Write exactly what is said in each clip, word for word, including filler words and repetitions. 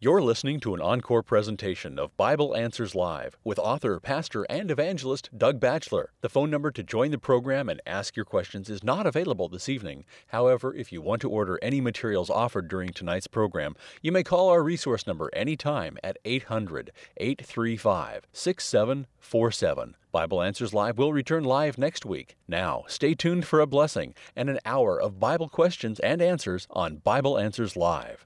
You're listening to an encore presentation of Bible Answers Live with author, pastor, and evangelist Doug Batchelor. The phone number to join the program and ask your questions is not available this evening. However, if you want to order any materials offered during tonight's program, you may call our resource number anytime at eight hundred, eight three five, six seven four seven. Bible Answers Live will return live next week. Now, stay tuned for a blessing and an hour of Bible questions and answers on Bible Answers Live.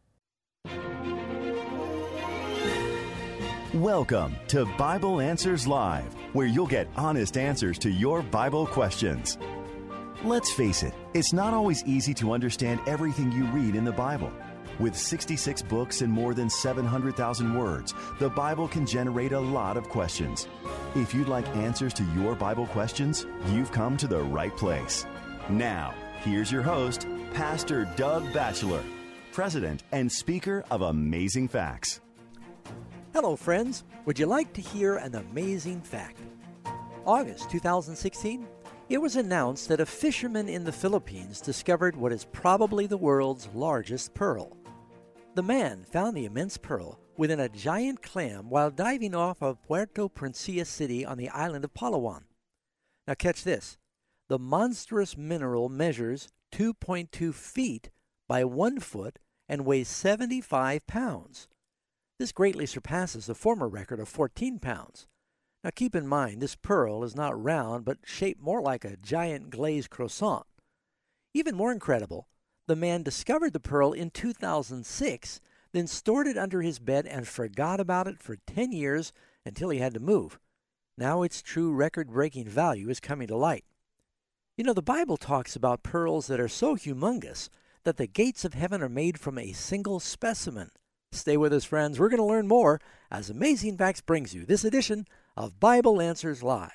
Welcome to Bible Answers Live, where you'll get honest answers to your Bible questions. Let's face it, it's not always easy to understand everything you read in the Bible. With sixty-six books and more than seven hundred thousand words, the Bible can generate a lot of questions. If you'd like answers to your Bible questions, you've come to the right place. Now, here's your host, Pastor Doug Batchelor, President and Speaker of Amazing Facts. Hello, friends. Would you like to hear an amazing fact? August two thousand sixteen, it was announced that a fisherman in the Philippines discovered what is probably the world's largest pearl. The man found the immense pearl within a giant clam while diving off of Puerto Princesa City on the island of Palawan. Now catch this. The monstrous mineral measures two point two feet by one foot and weighs seventy-five pounds. This greatly surpasses the former record of fourteen pounds. Now keep in mind, this pearl is not round, but shaped more like a giant glazed croissant. Even more incredible, the man discovered the pearl in two thousand six, then stored it under his bed and forgot about it for ten years until he had to move. Now its true record-breaking value is coming to light. You know, the Bible talks about pearls that are so humongous that the gates of heaven are made from a single specimen. Stay with us, friends. We're going to learn more as Amazing Facts brings you this edition of Bible Answers Live.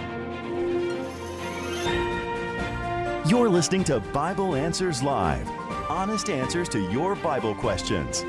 You're listening to Bible Answers Live, honest answers to your Bible questions.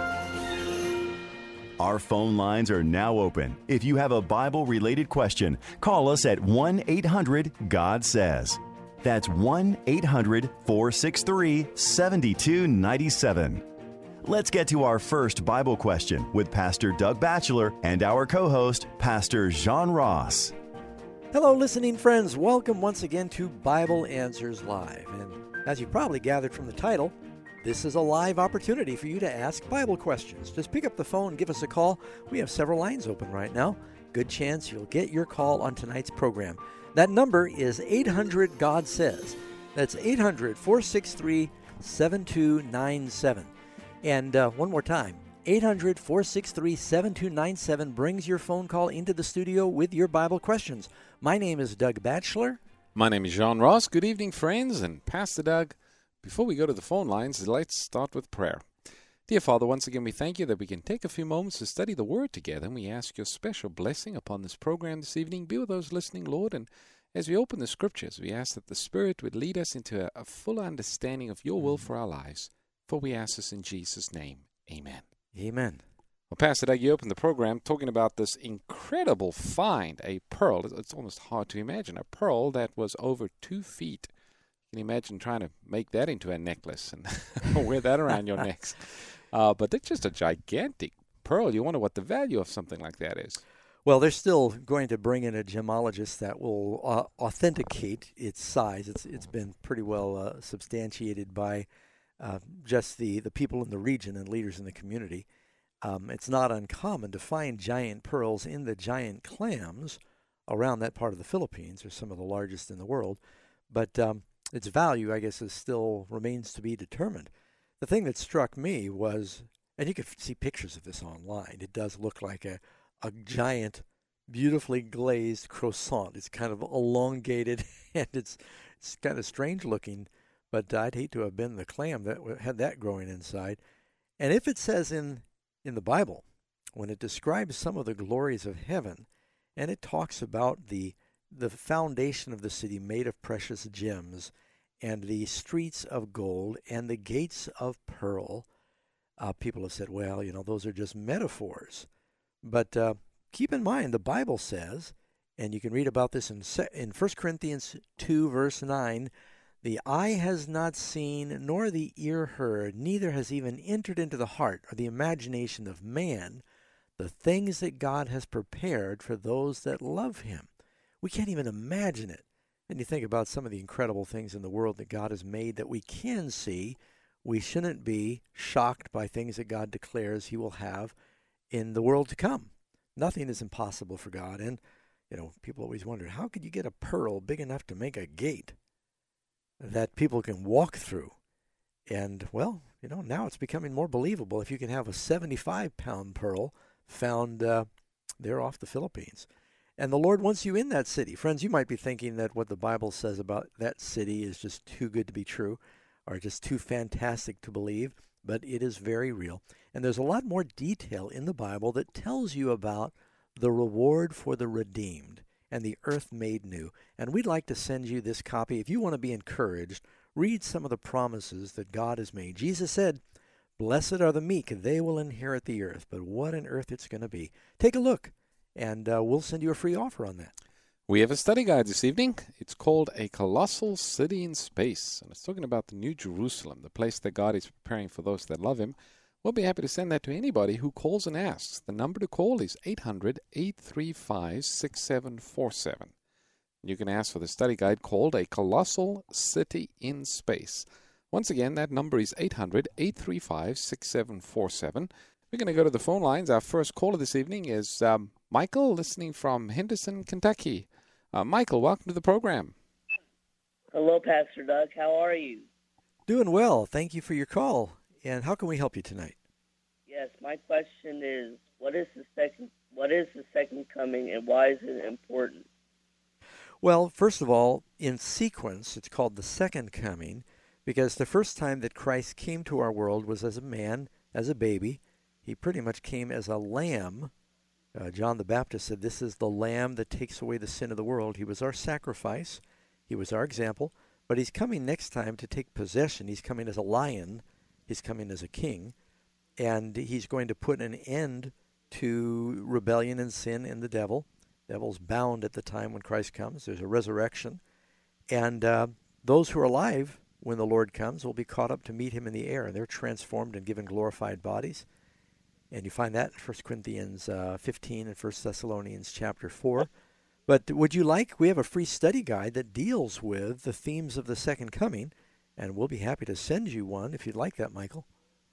Our phone lines are now open. If you have a Bible-related question, call us at one eight hundred God says. That's one eight hundred four six three seven two nine seven. Let's get to our first Bible question with Pastor Doug Batchelor and our co-host, Pastor John Ross. Hello, listening friends. Welcome once again to Bible Answers Live. And as you probably gathered from the title, this is a live opportunity for you to ask Bible questions. Just pick up the phone, give us a call. We have several lines open right now. Good chance you'll get your call on tonight's program. That number is eight hundred God says. That's eight hundred four six three seven two nine seven. And uh, one more time, eight hundred four six three seven two nine seven brings your phone call into the studio with your Bible questions. My name is Doug Batchelor. My name is John Ross. Good evening, friends, and Pastor Doug. Before we go to the phone lines, let's start with prayer. Dear Father, once again, we thank you that we can take a few moments to study the Word together, and we ask your special blessing upon this program this evening. Be with those listening, Lord, and as we open the Scriptures, we ask that the Spirit would lead us into a, a full understanding of your will for our lives. For we ask this in Jesus' name. Amen. Amen. Well, Pastor Doug, you opened the program talking about this incredible find, a pearl. It's almost hard to imagine. A pearl that was over two feet. Can you imagine trying to make that into a necklace and wear that around your necks? Uh, but it's just a gigantic pearl. You wonder what the value of something like that is. Well, they're still going to bring in a gemologist that will uh, authenticate its size. It's It's been pretty well uh, substantiated by Uh, just the, the people in the region and leaders in the community. Um, it's not uncommon to find giant pearls in the giant clams around that part of the Philippines. They're some of the largest in the world. But um, its value, I guess, is still remains to be determined. The thing that struck me was, and you can see pictures of this online, it does look like a, a giant, beautifully glazed croissant. It's kind of elongated, and it's it's kind of strange looking. But I'd hate to have been the clam that had that growing inside. And if it says in, in the Bible, when it describes some of the glories of heaven, and it talks about the the foundation of the city made of precious gems, and the streets of gold, and the gates of pearl, uh, people have said, well, you know, those are just metaphors. But uh, keep in mind, the Bible says, and you can read about this in in First Corinthians two, verse nine, The eye has not seen, nor the ear heard, neither has even entered into the heart or the imagination of man the things that God has prepared for those that love him. We can't even imagine it. And you think about some of the incredible things in the world that God has made that we can see. We shouldn't be shocked by things that God declares he will have in the world to come. Nothing is impossible for God. And, you know, people always wonder, how could you get a pearl big enough to make a gate that people can walk through? And, well, you know, now it's becoming more believable if you can have a seventy-five pound pearl found uh, there off the Philippines. And the Lord wants you in that city. Friends, you might be thinking that what the Bible says about that city is just too good to be true or just too fantastic to believe, but it is very real. And there's a lot more detail in the Bible that tells you about the reward for the redeemed and the earth made new. And we'd like to send you this copy. If you want to be encouraged, read some of the promises that God has made. Jesus said, "Blessed are the meek, they will inherit the earth." But what an earth it's going to be. Take a look, and uh, we'll send you a free offer on that. We have a study guide this evening. It's called A Colossal City in Space, and it's talking about the New Jerusalem, the place that God is preparing for those that love him. We'll be happy to send that to anybody who calls and asks. The number to call is eight hundred, eight three five, six seven four seven. You can ask for the study guide called A Colossal City in Space. Once again, that number is eight hundred, eight three five, six seven four seven. We're going to go to the phone lines. Our first caller this evening is um, Michael, listening from Henderson, Kentucky. Uh, Michael, welcome to the program. Hello, Pastor Doug. How are you? Doing well. Thank you for your call. And how can we help you tonight? Yes, my question is, what is the second what is the second coming and why is it important? Well, first of all, in sequence, it's called the second coming because the first time that Christ came to our world was as a man, as a baby. He pretty much came as a lamb. Uh, John the Baptist said, "This is the lamb that takes away the sin of the world." He was our sacrifice. He was our example. But he's coming next time to take possession. He's coming as a lion. He's coming as a king. And he's going to put an end to rebellion and sin and the devil. The devil's bound at the time when Christ comes. There's a resurrection. And uh, those who are alive when the Lord comes will be caught up to meet him in the air. And they're transformed and given glorified bodies. And you find that in First Corinthians uh, fifteen and First Thessalonians chapter four. But would you like, we have a free study guide that deals with the themes of the second coming, and we'll be happy to send you one if you'd like that, Michael.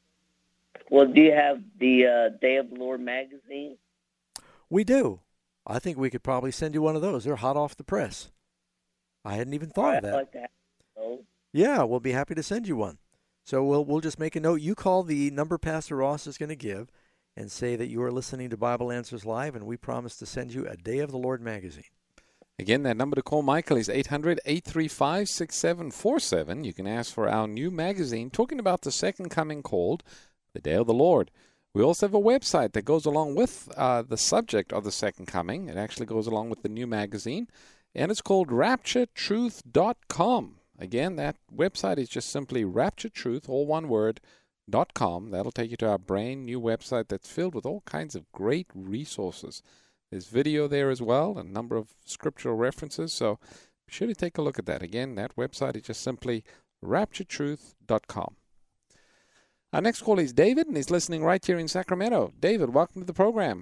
Well, do you have the uh, Day of the Lord magazine? We do. I think we could probably send you one of those. They're hot off the press. I hadn't even thought of that. I'd like to have those. Yeah, we'll be happy to send you one. So we'll we'll just make a note. You call the number Pastor Ross is going to give, and say that you are listening to Bible Answers Live, and we promise to send you a Day of the Lord magazine. Again, that number to call Michael is eight hundred, eight three five, six seven four seven. You can ask for our new magazine talking about the second coming called The Day of the Lord. We also have a website that goes along with uh, the subject of the second coming. It actually goes along with the new magazine, and it's called rapture truth dot com. Again, that website is just simply rapture truth, all one word, Dot com. That'll take you to our brand new website that's filled with all kinds of great resources. There's video there as well, a number of scriptural references, so be sure to take a look at that. Again, that website is just simply rapture truth dot com. Our next call is David, and he's listening right here in Sacramento. David, welcome to the program.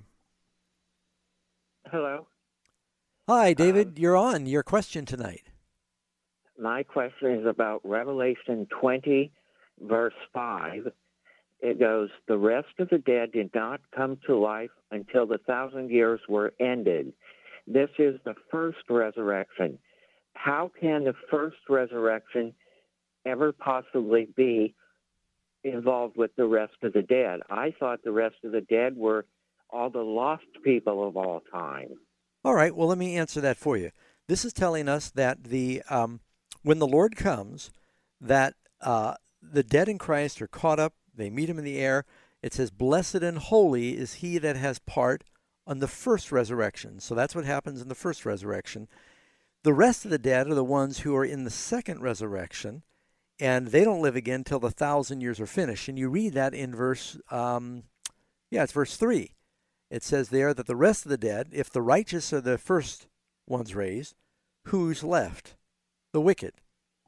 Hello. Hi, David. Um, You're on. Your question tonight. My question is about Revelation twenty, verse five. It goes, "The rest of the dead did not come to life until the thousand years were ended." This is the first resurrection. How can the first resurrection ever possibly be involved with the rest of the dead? I thought the rest of the dead were all the lost people of all time. All right, well, let me answer that for you. This is telling us that the um, when the Lord comes, that uh, the dead in Christ are caught up. They meet him in the air. It says, "Blessed and holy is he that has part on the first resurrection." So that's what happens in the first resurrection. The rest of the dead are the ones who are in the second resurrection, and they don't live again till the thousand years are finished. And you read that in verse, um, yeah, it's verse three. It says there that the rest of the dead, if the righteous are the first ones raised, who's left? The wicked.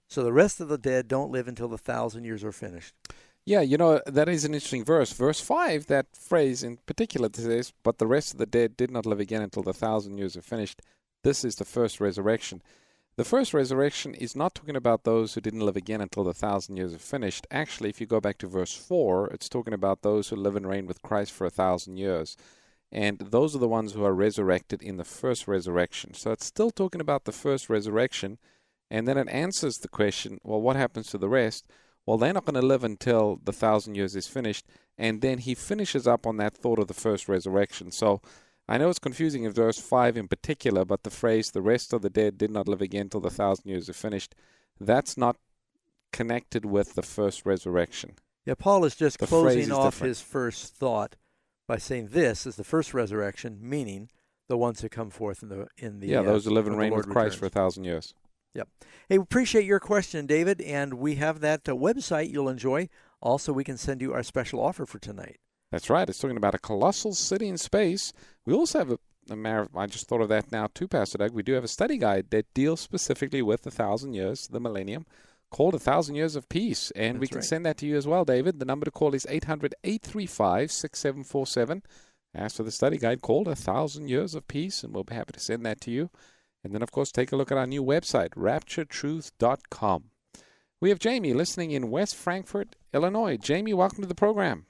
So the rest of the dead don't live until the thousand years are finished. Yeah, you know, that is an interesting verse. Verse five, that phrase in particular says, but the rest of the dead did not live again until the thousand years are finished. This is the first resurrection. The first resurrection is not talking about those who didn't live again until the thousand years are finished. Actually, if you go back to verse four, it's talking about those who live and reign with Christ for a thousand years. And those are the ones who are resurrected in the first resurrection. So it's still talking about the first resurrection. And then it answers the question, well, what happens to the rest? Well, they're not going to live until the thousand years is finished. And then he finishes up on that thought of the first resurrection. So I know it's confusing in verse five in particular, but the phrase, the rest of the dead did not live again till the thousand years are finished, that's not connected with the first resurrection. Yeah, Paul is just the closing off different. his first thought by saying this is the first resurrection, meaning the ones who come forth in the in the yeah, those uh, who live and reign Lord with Christ returns. for a thousand years. Yep. Hey, we appreciate your question, David, and we have that uh, website you'll enjoy. Also, we can send you our special offer for tonight. That's right. It's talking about a colossal city in space. We also have a, a mar- I just thought of that now too, Pastor Doug. We do have a study guide that deals specifically with the thousand years, the millennium, called A Thousand Years of Peace. And That's we can right. send that to you as well, David. The number to call is eight hundred, eight three five, six seven four seven. Ask for the study guide called A Thousand Years of Peace, and we'll be happy to send that to you. And then, of course, take a look at our new website, rapture truth dot com. We have Jamie listening in West Frankfort, Illinois. Jamie, welcome to the program.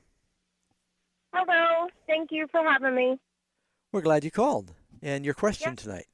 Hello. Thank you for having me. We're glad you called. And your question Yep. tonight.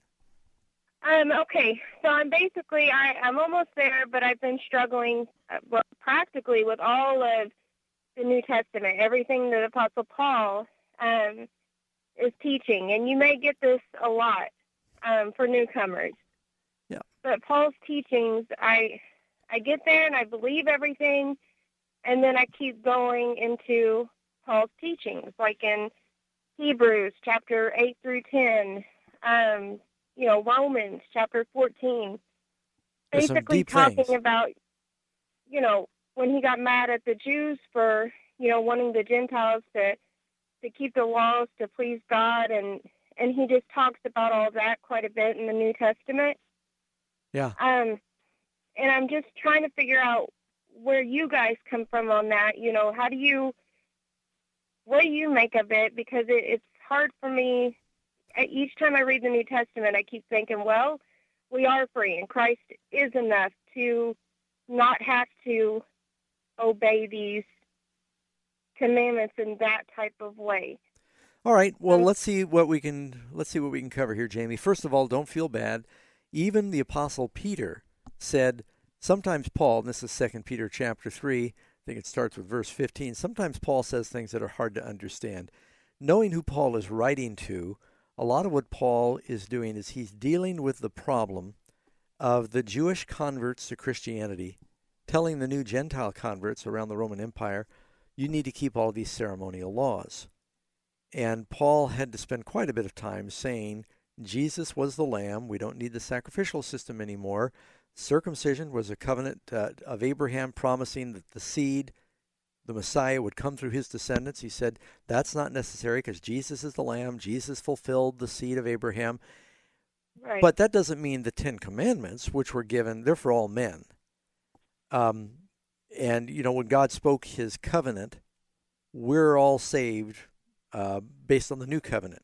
Um, okay, so I'm basically, I, I'm almost there, but I've been struggling uh, well, practically with all of the New Testament, everything that Apostle Paul um, is teaching. And you may get this a lot um, for newcomers. Yeah. But Paul's teachings, I, I get there and I believe everything, and then I keep going into Paul's teachings, like in Hebrews chapter eight through ten, um, you know, Romans chapter fourteen, There's some basically deep talking things. about, you know, when he got mad at the Jews for, you know, wanting the Gentiles to to keep the laws to please God, and and he just talks about all that quite a bit in the New Testament. Yeah. Um, and I'm just trying to figure out where you guys come from on that. You know, how do you, what do you make of it? Because it, it's hard for me. Each time I read the New Testament, I keep thinking, well, we are free, and Christ is enough to not have to obey these commandments in that type of way. All right. Well, Um, let's see what we can let's see what we can cover here, Jamie. First of all, don't feel bad. Even the Apostle Peter said, sometimes Paul, and this is Second Peter chapter three, I think it starts with verse fifteen, sometimes Paul says things that are hard to understand. Knowing who Paul is writing to, a lot of what Paul is doing is he's dealing with the problem of the Jewish converts to Christianity, telling the new Gentile converts around the Roman Empire, you need to keep all these ceremonial laws. And Paul had to spend quite a bit of time saying, Jesus was the Lamb. We don't need the sacrificial system anymore. Circumcision was a covenant uh, of Abraham promising that the seed, the Messiah, would come through his descendants. He said, that's not necessary because Jesus is the Lamb. Jesus fulfilled the seed of Abraham. Right. But that doesn't mean the Ten Commandments, which were given, they're for all men. Um, and, you know, when God spoke his covenant, we're all saved uh, based on the new covenant.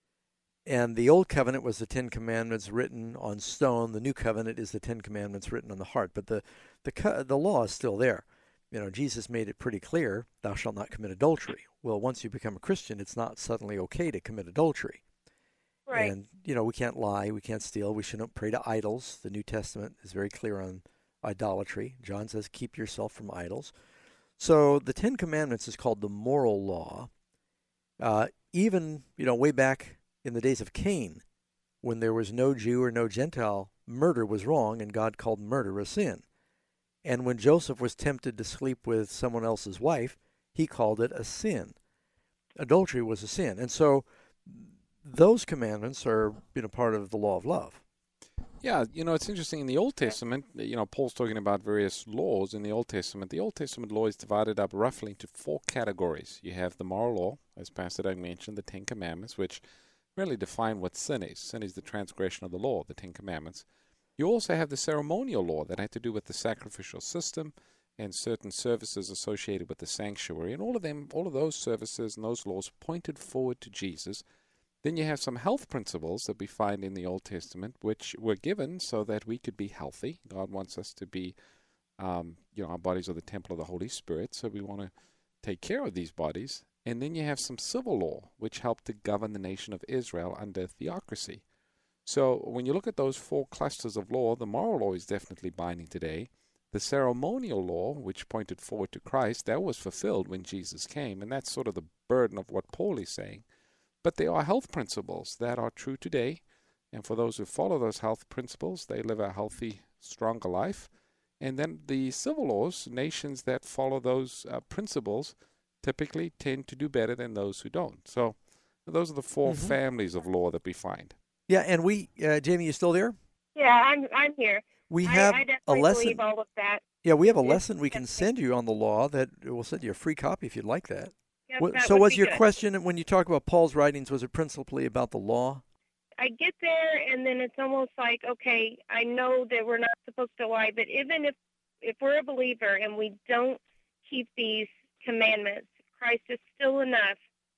And the old covenant was the Ten Commandments written on stone. The new covenant is the Ten Commandments written on the heart. But the the the law is still there. You know, Jesus made it pretty clear, thou shalt not commit adultery. Well, once you become a Christian, it's not suddenly okay to commit adultery. right. And, you know, we can't lie, we can't steal, we shouldn't pray to idols. The New Testament is very clear on idolatry. John says, keep yourself from idols. So the Ten Commandments is called the moral law. Uh, even, you know, way back in the days of Cain, when there was no Jew or no Gentile, murder was wrong, and God called murder a sin. And when Joseph was tempted to sleep with someone else's wife, he called it a sin. Adultery was a sin. And so those commandments are, you know, part of the law of love. Yeah, you know, it's interesting. In the Old Testament, you know, Paul's talking about various laws in the Old Testament. The Old Testament law is divided up roughly into four categories. You have the moral law, as Pastor Doug mentioned, the Ten Commandments, which really define what sin is. Sin is the transgression of the law, the Ten Commandments. You also have the ceremonial law that had to do with the sacrificial system and certain services associated with the sanctuary. And all of them, all of those services and those laws pointed forward to Jesus. Then you have some health principles that we find in the Old Testament, which were given so that we could be healthy. God wants us to be, um, you know, our bodies are the temple of the Holy Spirit, so we want to take care of these bodies. And then you have some civil law, which helped to govern the nation of Israel under theocracy. So when you look at those four clusters of law, the moral law is definitely binding today. The ceremonial law, which pointed forward to Christ, that was fulfilled when Jesus came, and that's sort of the burden of what Paul is saying. But there are health principles that are true today, and for those who follow those health principles, they live a healthy, stronger life. And then the civil laws, nations that follow those uh, principles typically tend to do better than those who don't. So those are the four mm-hmm. families of law that we find. Yeah, and we, uh, Jamie, you still there? Yeah, I'm I'm here. We have I, I a lesson. believe all of that. Yeah, we have a lesson we can send you on the law that we'll send you a free copy if you'd like that. Yep, well, that so would was be your good. question when you talk about Paul's writings, was it principally about the law? I get there, and then it's almost like, okay, I know that we're not supposed to lie, but even if, if we're a believer and we don't keep these commandments, Christ is still enough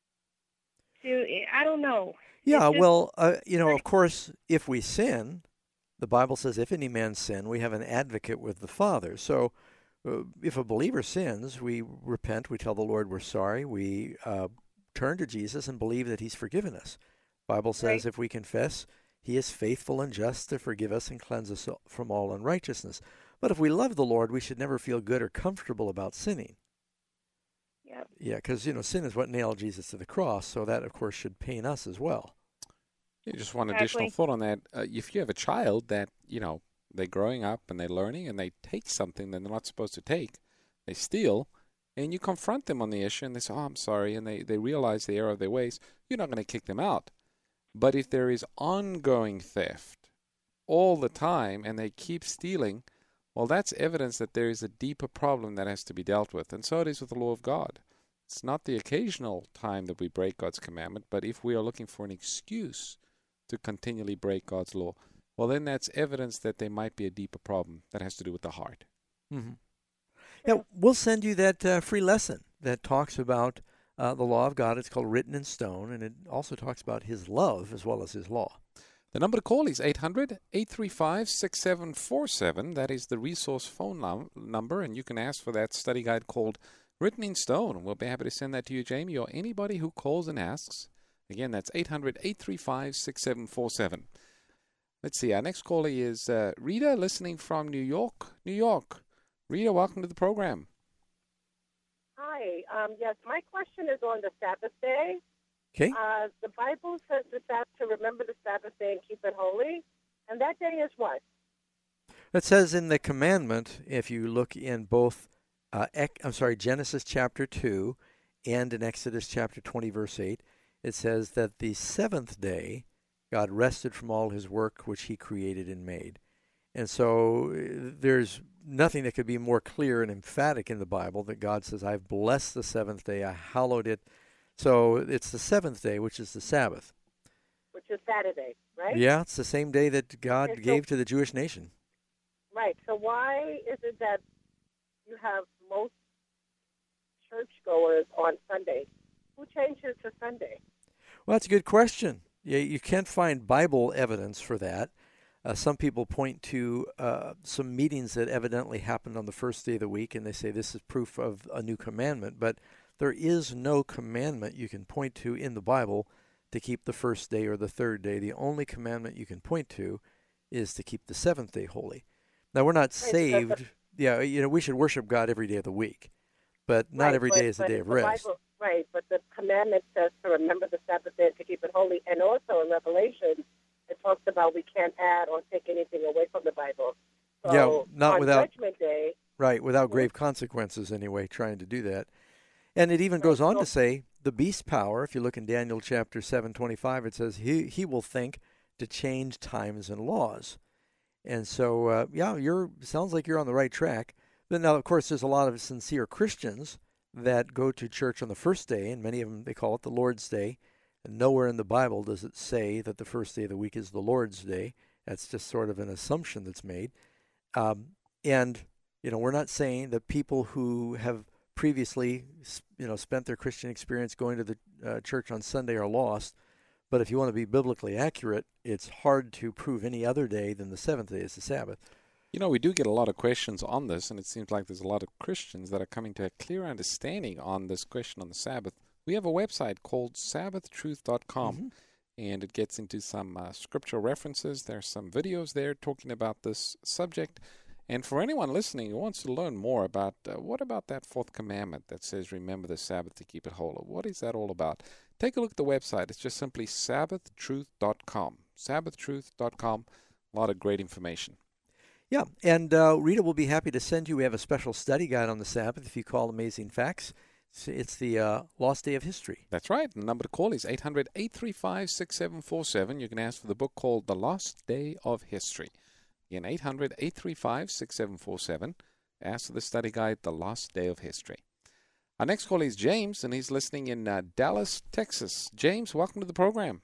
to, I don't know. Yeah, just, well, uh, you know, of course, if we sin, the Bible says, if any man sin, we have an advocate with the Father. So uh, if a believer sins, we repent, we tell the Lord we're sorry, we uh, turn to Jesus and believe that he's forgiven us. The Bible says right. if we confess, he is faithful and just to forgive us and cleanse us from all unrighteousness. But if we love the Lord, we should never feel good or comfortable about sinning. Yep. Yeah, because, you know, sin is what nailed Jesus to the cross, so that, of course, should pain us as well. Yeah, just one exactly. additional thought on that. Uh, if you have a child that, you know, they're growing up and they're learning and they take something that they're not supposed to take, they steal, and you confront them on the issue and they say, oh, I'm sorry, and they, they realize the error of their ways, you're not going to kick them out. But if there is ongoing theft all the time and they keep stealing, well, that's evidence that there is a deeper problem that has to be dealt with. And so it is with the law of God. It's not the occasional time that we break God's commandment, but if we are looking for an excuse to continually break God's law, well, then that's evidence that there might be a deeper problem that has to do with the heart. Mm-hmm. Yeah, we'll send you that uh, free lesson that talks about uh, the law of God. It's called Written in Stone, and it also talks about his love as well as his law. The number to call is eight hundred, eight three five, six seven four seven. That is the resource phone num- number, and you can ask for that study guide called Written in Stone, and we'll be happy to send that to you, Jamie, or anybody who calls and asks. Again, that's eight hundred, eight three five, six seven four seven. Let's see, our next caller is uh, Rita, listening from New York, New York. Rita, welcome to the program. Hi. Um, yes, my question is on the Sabbath day. Okay. Uh, the Bible says the Sabbath, to remember the Sabbath day and keep it holy. And that day is what? It says in the commandment, if you look in both, uh, ec- I'm sorry, Genesis chapter two and in Exodus chapter twenty, verse eight, it says that the seventh day God rested from all his work which he created and made. And so uh, there's nothing that could be more clear and emphatic in the Bible that God says, I've blessed the seventh day, I hallowed it. So it's the seventh day, which is the Sabbath. Which is Saturday, right? Yeah, it's the same day that God okay, so, gave to the Jewish nation. Right. So why is it that you have most churchgoers on Sunday? Who changed it to Sunday? Well, that's a good question. You, you can't find Bible evidence for that. Uh, some people point to uh, some meetings that evidently happened on the first day of the week, and they say this is proof of a new commandment. But there is no commandment you can point to in the Bible to keep the first day or the third day. The only commandment you can point to is to keep the seventh day holy. Now, we're not saved. Yeah, you know, we should worship God every day of the week, but not right, every but, day is a day of rest. Bible, right, but the commandment says to remember the Sabbath day to keep it holy. And also in Revelation, it talks about we can't add or take anything away from the Bible. So yeah, not on without Judgment Day, right, without grave consequences anyway, trying to do that. And it even goes on to say the beast power, if you look in Daniel chapter seven twenty-five, it says he he will think to change times and laws. And so, uh, yeah, you're sounds like you're on the right track. But now, of course, there's a lot of sincere Christians that go to church on the first day, and many of them, they call it the Lord's Day. And nowhere in the Bible does it say that the first day of the week is the Lord's Day. That's just sort of an assumption that's made. Um, and, you know, we're not saying that people who have previously, you know, spent their Christian experience going to the uh, church on Sunday are lost. But if you want to be biblically accurate, it's hard to prove any other day than the seventh day is the Sabbath. You know, we do get a lot of questions on this, and it seems like there's a lot of Christians that are coming to a clear understanding on this question on the Sabbath. We have a website called sabbath truth dot com, mm-hmm. and it gets into some uh, scriptural references. There's some videos there talking about this subject. And for anyone listening who wants to learn more about uh, what about that fourth commandment that says, remember the Sabbath to keep it holy? What is that all about? Take a look at the website. It's just simply sabbath truth dot com. sabbath truth dot com. A lot of great information. Yeah, and uh, Rita will be happy to send you. We have a special study guide on the Sabbath if you call Amazing Facts. It's, it's the uh, Lost Day of History. That's right. The number to call is eight hundred, eight three five, six seven four seven. You can ask for the book called The Lost Day of History. Again, eight hundred, eight three five, six seven four seven. Ask for the study guide, The Lost Day of History. Our next call is James, and he's listening in uh, Dallas, Texas. James, welcome to the program.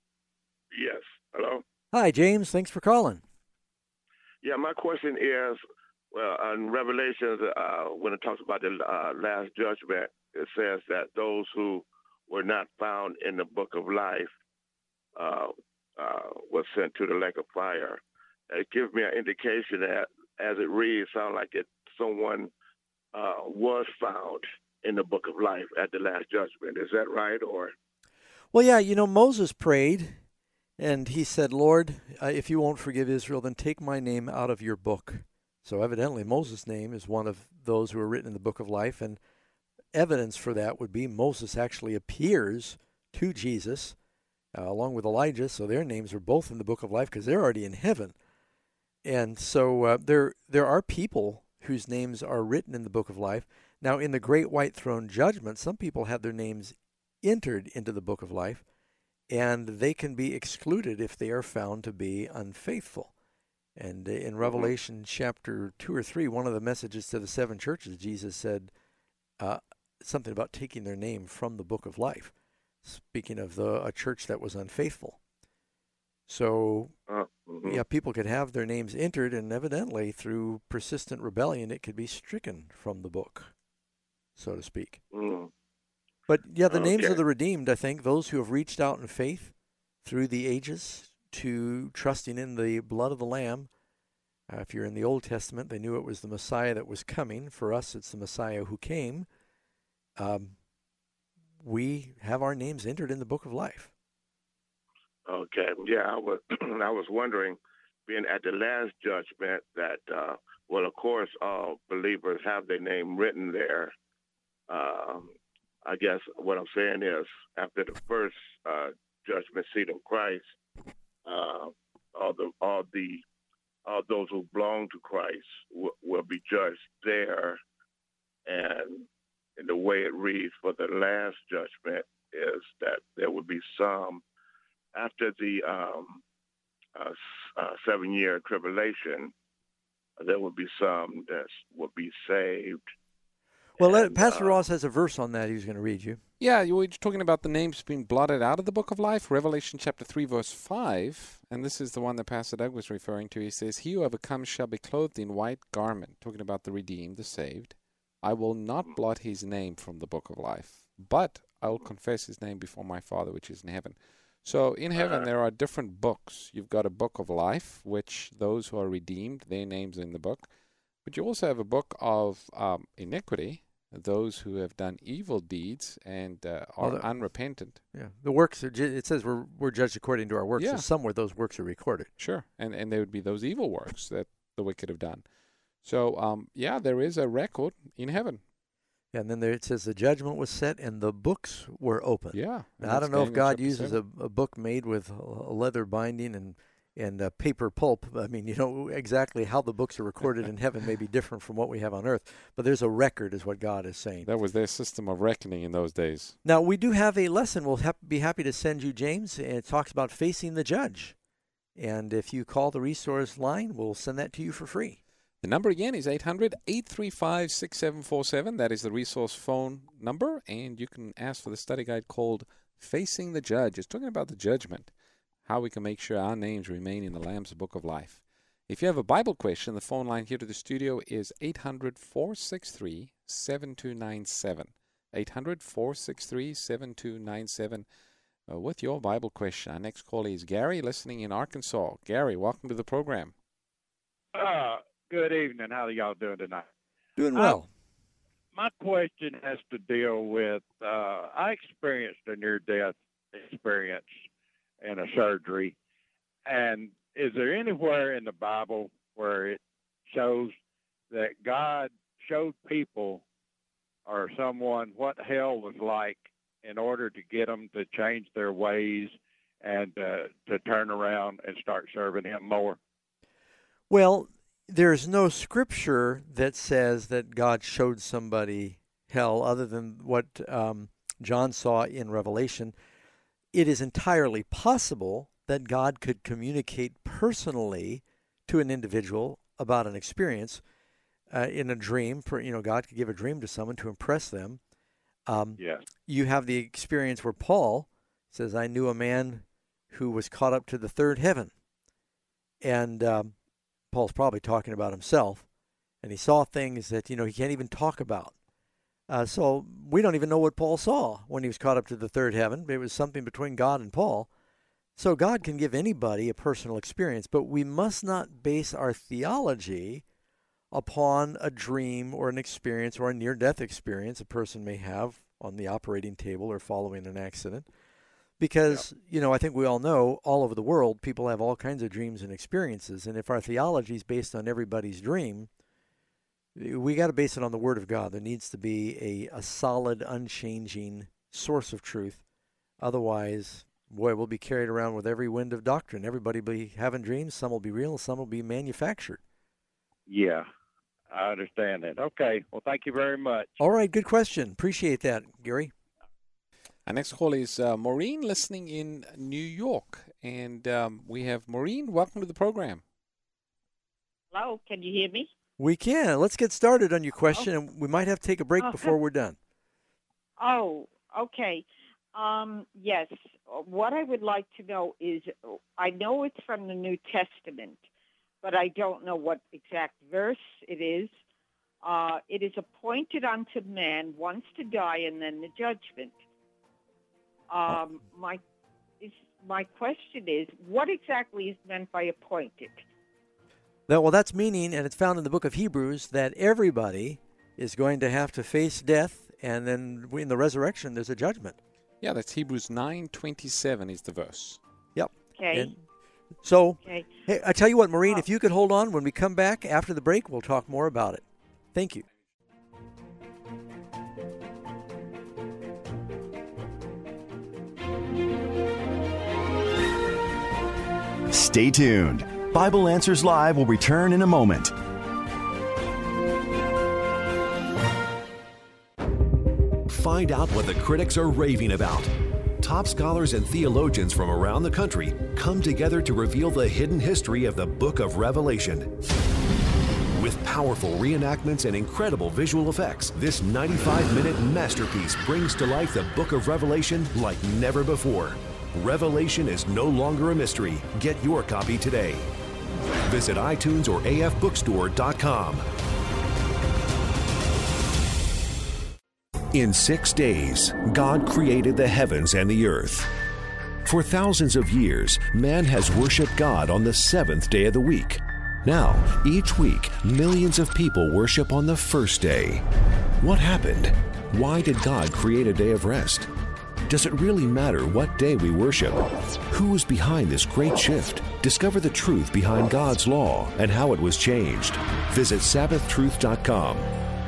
Yes. Hello? Hi, James. Thanks for calling. Yeah, my question is, well, in Revelations, uh, when it talks about the uh, last judgment, it says that those who were not found in the book of life uh, uh, were sent to the lake of fire. It gives me an indication that, as it reads, sounds like it someone uh, was found in the book of life at the last judgment. Is that right? Or? Well, yeah, you know, Moses prayed. And he said, Lord, uh, if you won't forgive Israel, then take my name out of your book. So evidently Moses' name is one of those who are written in the book of life. And evidence for that would be Moses actually appears to Jesus uh, along with Elijah. So their names are both in the book of life because they're already in heaven. And so uh, there, there are people whose names are written in the book of life. Now, in the great white throne judgment, some people have their names entered into the book of life. And they can be excluded if they are found to be unfaithful. And in mm-hmm. Revelation chapter two or three, one of the messages to the seven churches, Jesus said uh, something about taking their name from the book of life, speaking of the a church that was unfaithful. So, uh, mm-hmm. yeah, people could have their names entered, and evidently through persistent rebellion, it could be stricken from the book, so to speak. Mm-hmm. But, yeah, the okay. names of the redeemed, I think, those who have reached out in faith through the ages to trusting in the blood of the Lamb. Uh, if you're in the Old Testament, they knew it was the Messiah that was coming. For us, it's the Messiah who came. Um, we have our names entered in the book of life. Okay. Yeah, I was, I was wondering, being at the last judgment, that, uh, well, of course, all believers have their name written there. Um I guess what I'm saying is, after the first uh, judgment seat of Christ, uh, all the all the all those who belong to Christ w- will be judged there, and in the way it reads for the last judgment is that there will be some after the um, uh, uh, seven-year tribulation. There will be some that will be saved. Well, and, Pastor uh, Ross has a verse on that he's going to read you. Yeah, you were talking about the names being blotted out of the book of life, Revelation chapter three, verse five, and this is the one that Pastor Doug was referring to. He says, he who overcomes shall be clothed in white garment, talking about the redeemed, the saved. I will not blot his name from the book of life, but I will confess his name before my Father which is in heaven. So in heaven there are different books. You've got a book of life, which those who are redeemed, their names are in the book. But you also have a book of um, iniquity, those who have done evil deeds and uh, are well, the, unrepentant. Yeah, the works are. Ju- it says we're we're judged according to our works. Yeah. So somewhere those works are recorded. Sure, and and there would be those evil works that the wicked have done. So um, yeah, there is a record in heaven. And then there it says the judgment was set and the books were opened. Yeah. Now, I don't know if God uses a, a book made with a leather binding and and uh, paper pulp. I mean, you know, exactly how the books are recorded in heaven may be different from what we have on earth. But there's a record is what God is saying. That was their system of reckoning in those days. Now, we do have a lesson we'll ha- be happy to send you, James. And it talks about facing the judge. And if you call the resource line, we'll send that to you for free. The number again is eight hundred, eight three five, six seven four seven. That is the resource phone number. And you can ask for the study guide called Facing the Judge. It's talking about the judgment. how we can make sure our names remain in the Lamb's Book of Life. If you have a Bible question, the phone line here to the studio is eight hundred, four six three, seven two nine seven. eight hundred, four six three, seven two nine seven uh, with your Bible question. Our next caller is Gary, listening in Arkansas. Gary, welcome to the program. Uh, good evening. How are y'all doing tonight? Doing well. Uh, my question has to deal with, uh, I experienced a near-death experience in a surgery, and is there anywhere in the Bible where it shows that God showed people or someone what hell was like in order to get them to change their ways and uh, to turn around and start serving Him more? Well, there's no scripture that says that God showed somebody hell other than what um, John saw in Revelation. It is entirely possible that God could communicate personally to an individual about an experience uh, in a dream. For, you know, God could give a dream to someone to impress them. Um, yes. You have the experience where Paul says, I knew a man who was caught up to the third heaven. And um, Paul's probably talking about himself. And he saw things that, you know, he can't even talk about. Uh, so we don't even know what Paul saw when he was caught up to the third heaven. It was something between God and Paul. So God can give anybody a personal experience, but we must not base our theology upon a dream or an experience or a near-death experience a person may have on the operating table or following an accident. Because, yeah. you know, I think we all know all over the world people have all kinds of dreams and experiences, and if our theology is based on everybody's dream, we got to base it on the Word of God. There needs to be a, a solid, unchanging source of truth. Otherwise, boy, we'll be carried around with every wind of doctrine. Everybody will be having dreams. Some will be real. Some will be manufactured. Yeah, I understand that. Okay. Well, thank you very much. All right. Good question. Appreciate that, Gary. Our next call is uh, Maureen, listening in New York. And um, we have Maureen. Welcome to the program. Hello. Can you hear me? We can. Let's get started on your question, oh. and we might have to take a break oh. before we're done. Oh, okay. Um, yes. What I would like to know is, I know it's from the New Testament, but I don't know what exact verse it is. Uh, it is appointed unto man once to die and then the judgment. Um, my is, my question is, what exactly is meant by appointed? That, well, that's meaning, and it's found in the book of Hebrews, that everybody is going to have to face death, and then in the resurrection, there's a judgment. Yeah, that's Hebrews nine twenty-seven is the verse. Yep. Okay. And so, okay. Hey, I tell you what, Maureen, oh. if you could hold on, when we come back after the break, we'll talk more about it. Thank you. Stay tuned. Bible Answers Live will return in a moment. Find out what the critics are raving about. Top scholars and theologians from around the country come together to reveal the hidden history of the Book of Revelation. With powerful reenactments and incredible visual effects, this ninety-five minute masterpiece brings to life the Book of Revelation like never before. Revelation is no longer a mystery. Get your copy today. Visit iTunes or A F bookstore dot com. In six days, God created the heavens and the earth. For thousands of years, man has worshiped God on the seventh day of the week. Now, each week, millions of people worship on the first day. What happened? Why did God create a day of rest? Does it really matter what day we worship? Who is behind this great shift? Discover the truth behind God's law and how it was changed. Visit Sabbath truth dot com.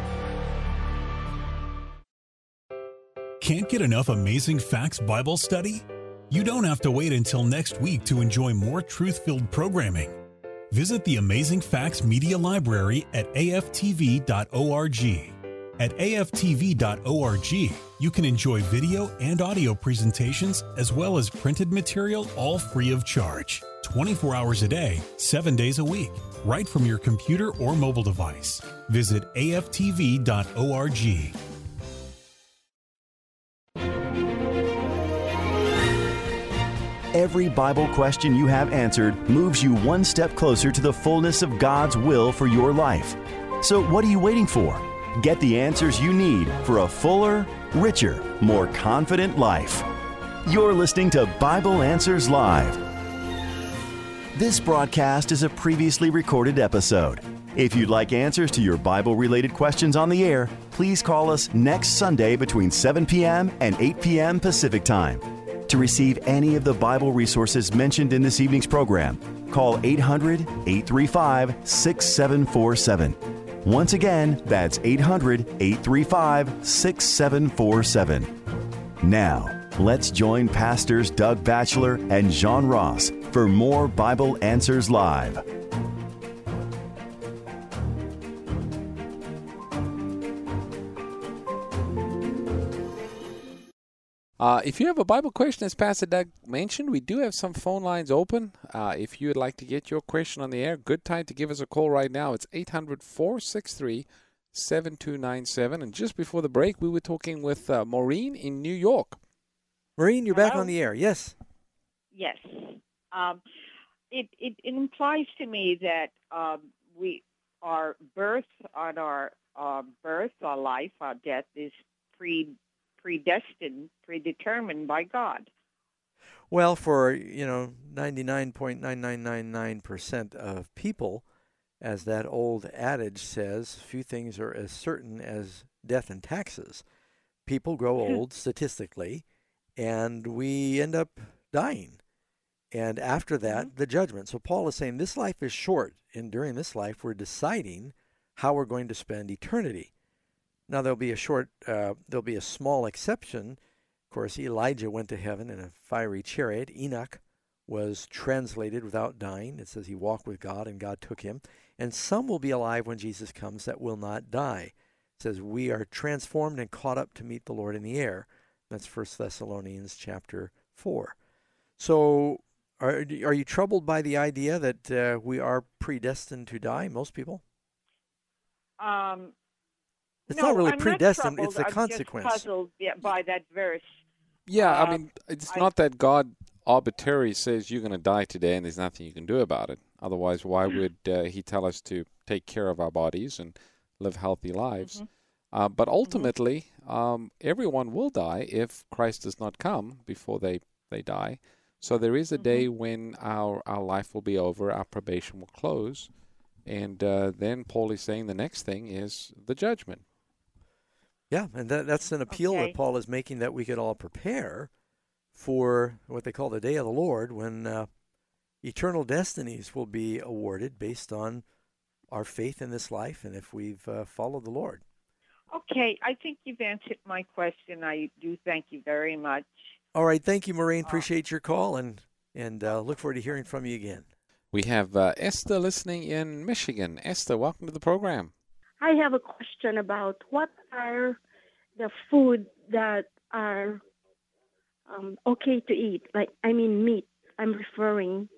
Can't get enough Amazing Facts Bible study? You don't have to wait until next week to enjoy more truth-filled programming. Visit the Amazing Facts Media Library at A F T V dot org. At A F T V dot org, you can enjoy video and audio presentations as well as printed material, all free of charge. twenty-four hours a day, seven days a week, right from your computer or mobile device. Visit A F T V dot org. every Bible question you have answered moves you one step closer to the fullness of God's will for your life. So what are you waiting for? Get the answers you need for a fuller, richer, more confident life. You're listening to Bible Answers Live. This broadcast is a previously recorded episode. If you'd like answers to your Bible-related questions on the air, please call us next Sunday between seven p.m. and eight p.m. Pacific Time. To receive any of the Bible resources mentioned in this evening's program, call eight hundred, eight three five, six seven four seven. Once again, that's eight hundred, eight three five, six seven four seven. Now, let's join Pastors Doug Batchelor and John Ross for more Bible Answers Live. Uh, if you have a Bible question, as Pastor Doug mentioned, we do have some phone lines open. Uh, if you would like to get your question on the air, good time to give us a call right now. It's eight hundred, four six three, seven two nine seven. And just before the break, we were talking with uh, Maureen in New York. Maureen, you're Hello? back on the air. Yes. Yes. Um, it, it, it implies to me that um, we our birth on our uh, birth, our life, our death is pre predestined, predetermined by God. Well, for, you know, ninety-nine point nine nine nine nine percent of people, as that old adage says, few things are as certain as death and taxes. People grow old statistically, and we end up dying. And after that, mm-hmm. the judgment. So Paul is saying this life is short, and during this life, we're deciding how we're going to spend eternity. Now, there'll be a short, uh, there'll be a small exception. Of course, Elijah went to heaven in a fiery chariot. Enoch was translated without dying. It says he walked with God and God took him. And some will be alive when Jesus comes that will not die. It says we are transformed and caught up to meet the Lord in the air. That's First Thessalonians chapter four. So are, are you troubled by the idea that uh, we are predestined to die, most people? Um. It's no, not really I'm predestined, not it's the I'm consequence. Just puzzled by that verse. Yeah, uh, I mean, it's I, not that God arbitrarily says you're going to die today and there's nothing you can do about it. Otherwise, why would uh, he tell us to take care of our bodies and live healthy lives? Mm-hmm. Uh, but ultimately, mm-hmm. um, everyone will die if Christ does not come before they, they die. So there is a mm-hmm. day when our, our life will be over, our probation will close, and uh, then Paul is saying the next thing is the judgment. Yeah, and that, that's an appeal okay. that Paul is making, that we could all prepare for what they call the day of the Lord, when uh, eternal destinies will be awarded based on our faith in this life and if we've uh, followed the Lord. Okay, I think you've answered my question. I do thank you very much. All right, thank you, Maureen. Appreciate your call, and, and uh, look forward to hearing from you again. We have uh, Esther listening in Michigan. Esther, welcome to the program. I have a question about what are the food that are um, okay to eat. Like, I mean, meat. I'm referring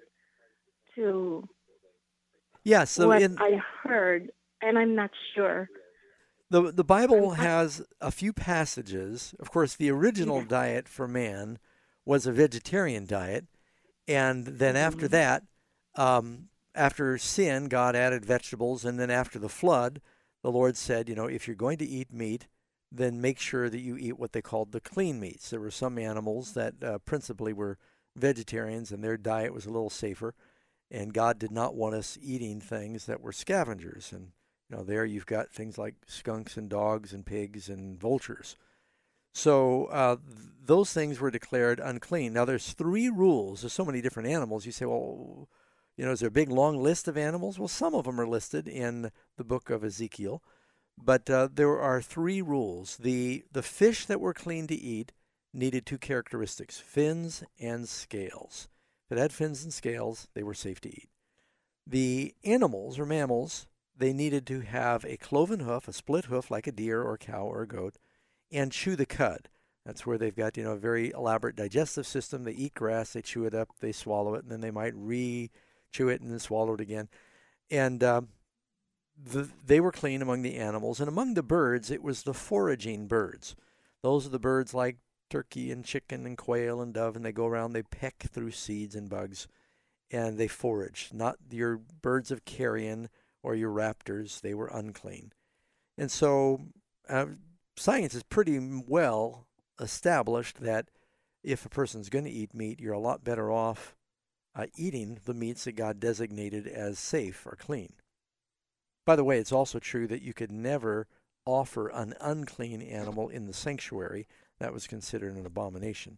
to yeah, so what in, I heard, and I'm not sure. The the Bible has a few passages. Of course, the original yeah. diet for man was a vegetarian diet, and then mm-hmm. after that, um, after sin, God added vegetables, and then after the flood, the Lord said, you know, if you're going to eat meat, then make sure that you eat what they called the clean meats. There were some animals that uh, principally were vegetarians, and their diet was a little safer, and God did not want us eating things that were scavengers. And, you know, there you've got things like skunks and dogs and pigs and vultures. So uh, th- those things were declared unclean. Now, there's three rules. There's so many different animals. You say, well, you know, is there a big, long list of animals? Well, some of them are listed in the book of Ezekiel. But uh, there are three rules. The the fish that were clean to eat needed two characteristics, fins and scales. If it had fins and scales, they were safe to eat. The animals, or mammals, they needed to have a cloven hoof, a split hoof like a deer or a cow or a goat, and chew the cud. That's where they've got, you know, a very elaborate digestive system. They eat grass, they chew it up, they swallow it, and then they might re-chew it and then swallow it again. And uh, the, they were clean among the animals. And among the birds, it was the foraging birds. Those are the birds like turkey and chicken and quail and dove, and they go around, they peck through seeds and bugs, and they forage. Not your birds of carrion or your raptors. They were unclean. And so uh, science is pretty well established that if a person's going to eat meat, you're a lot better off uh, eating the meats that God designated as safe or clean. By the way, it's also true that you could never offer an unclean animal in the sanctuary. That was considered an abomination.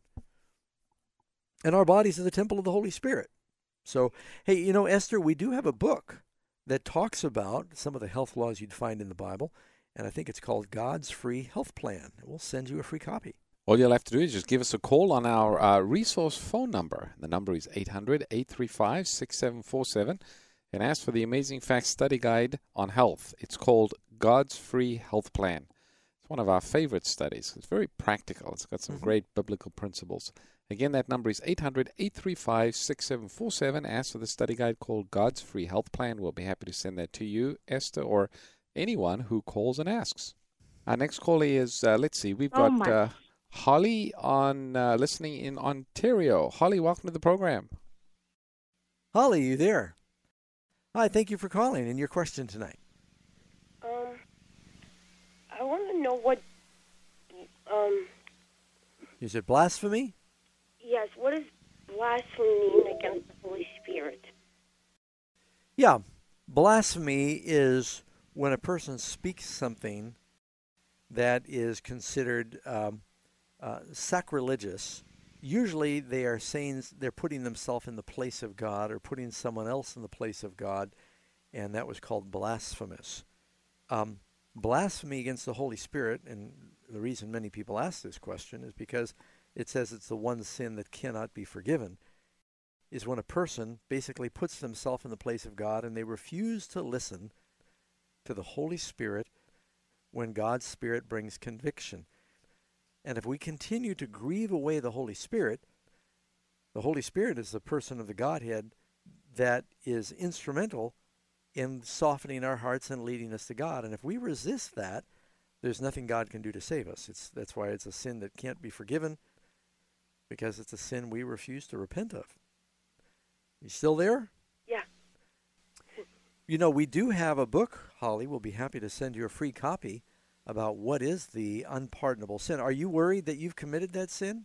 And our bodies are the temple of the Holy Spirit. So, hey, you know, Esther, we do have a book that talks about some of the health laws you'd find in the Bible, and I think it's called God's Free Health Plan. We'll send you a free copy. All you'll have to do is just give us a call on our uh, resource phone number. The number is eight hundred, eight three five, six seven four seven, and ask for the Amazing Facts Study Guide on Health. It's called God's Free Health Plan. It's one of our favorite studies. It's very practical. It's got some mm-hmm. great biblical principles. Again, that number is eight hundred, eight three five, six seven four seven. Ask for the study guide called God's Free Health Plan. We'll be happy to send that to you, Esther, or anyone who calls and asks. Our next caller is, uh, let's see, we've got Oh, uh, Holly on uh, listening in Ontario. Holly, welcome to the program. Holly, you there? Hi, thank you for calling and your question tonight. Um, I want to know what, um, Is it blasphemy? yes, what does blasphemy mean against the Holy Spirit? Yeah, blasphemy is when a person speaks something that is considered um, uh, sacrilegious. Usually they are saying they're putting themselves in the place of God or putting someone else in the place of God, and that was called blasphemous. Um, blasphemy against the Holy Spirit, and the reason many people ask this question is because it says it's the one sin that cannot be forgiven, is when a person basically puts themselves in the place of God and they refuse to listen to the Holy Spirit when God's Spirit brings conviction. And if we continue to grieve away the Holy Spirit, the Holy Spirit is the person of the Godhead that is instrumental in softening our hearts and leading us to God. And if we resist that, there's nothing God can do to save us. It's that's why it's a sin that can't be forgiven, because it's a sin we refuse to repent of. You still there? Yeah. You know, we do have a book, Holly. We'll be happy to send you a free copy about what is the unpardonable sin. Are you worried that you've committed that sin?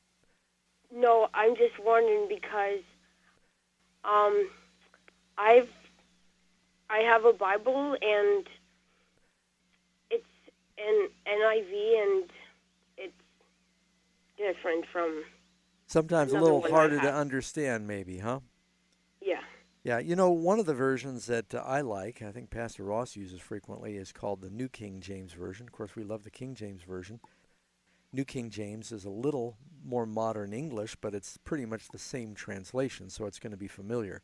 No, I'm just wondering because um, I've I have a Bible and it's an N I V and it's different from Sometimes a another little one I harder to have. understand, maybe, huh? Yeah. Yeah, you know, one of the versions that uh, I like, I think Pastor Ross uses frequently, is called the New King James Version. Of course, we love the King James Version. New King James is a little more modern English, but it's pretty much the same translation, so it's going to be familiar.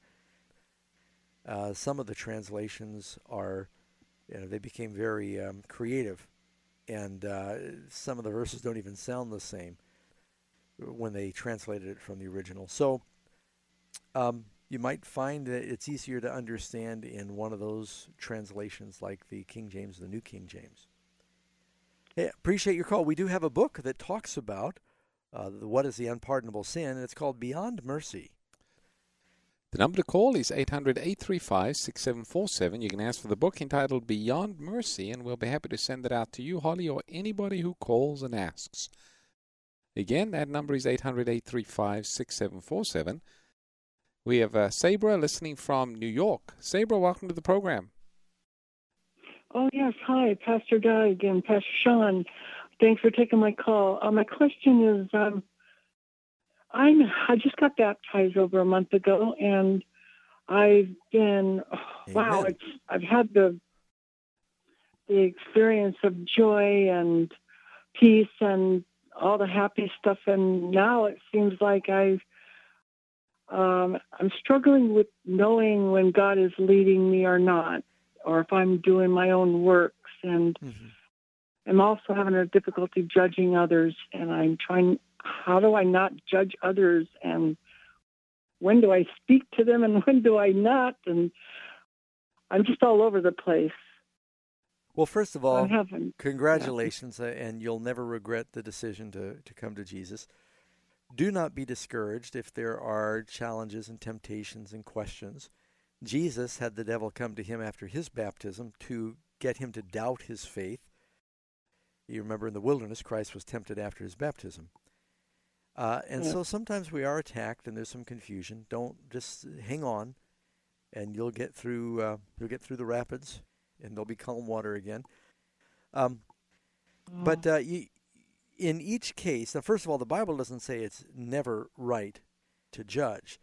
Uh, some of the translations are, you know, they became very um, creative, and uh, some of the verses don't even sound the same when they translated it from the original. So, um, you might find that it's easier to understand in one of those translations like the King James, the New King James. Hey, appreciate your call. We do have a book that talks about uh, the, what is the unpardonable sin, and it's called Beyond Mercy. The number to call is eight hundred, eight three five, six seven four seven. You can ask for the book entitled Beyond Mercy, and we'll be happy to send it out to you, Holly, or anybody who calls and asks. Again, that number is eight hundred, eight three five, six seven four seven. We have uh, Sabra listening from New York. Sabra, welcome to the program. Oh, yes. Hi, Pastor Doug and Pastor Sean. Thanks for taking my call. Uh, my question is, um, I'm, I just got baptized over a month ago, and I've been, oh, wow, it's, I've had the the experience of joy and peace and all the happy stuff, and now it seems like I've Um, I'm struggling with knowing when God is leading me or not, or if I'm doing my own works. And mm-hmm. I'm also having a difficulty judging others. And I'm trying, how do I not judge others? And when do I speak to them and when do I not? And I'm just all over the place. Well, first of all, I haven't. congratulations, uh, and you'll never regret the decision to, to come to Jesus. Do not be discouraged if there are challenges and temptations and questions. Jesus had the devil come to him after his baptism to get him to doubt his faith. You remember in the wilderness, Christ was tempted after his baptism. Uh, and Yeah. so sometimes we are attacked and there's some confusion. Don't just hang on, and you'll get through. Uh, you'll get through the rapids, and there'll be calm water again. Um, Oh. But uh, you, in each case, now first of all, the Bible doesn't say it's never right to judge.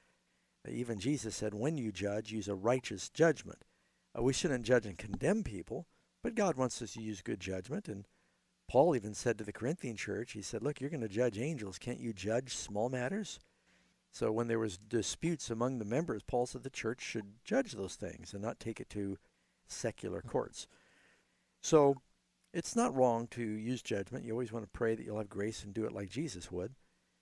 Even Jesus said, when you judge, use a righteous judgment. Uh, we shouldn't judge and condemn people, but God wants us to use good judgment. And Paul even said to the Corinthian church, he said, look, you're going to judge angels. Can't you judge small matters? So when there was disputes among the members, Paul said the church should judge those things and not take it to secular courts. So it's not wrong to use judgment. You always want to pray that you'll have grace and do it like Jesus would.